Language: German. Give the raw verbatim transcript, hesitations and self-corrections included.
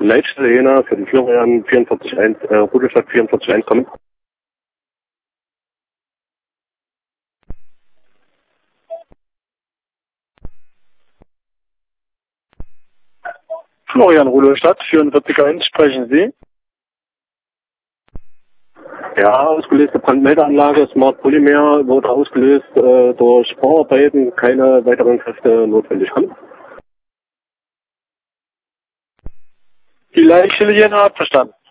Leitstelle Jena für den Florian vierundvierzig eins, äh, Rudolstadt vierundvierzig eins kommen. Florian Rudolstadt, vierundvierzig eins, sprechen Sie? Ja, ausgelöste Brandmeldeanlage, Smart Polymer, wurde ausgelöst äh, durch Bauarbeiten, keine weiteren Kräfte notwendig. Kommen. Die Leitstelle Jena, abverstanden.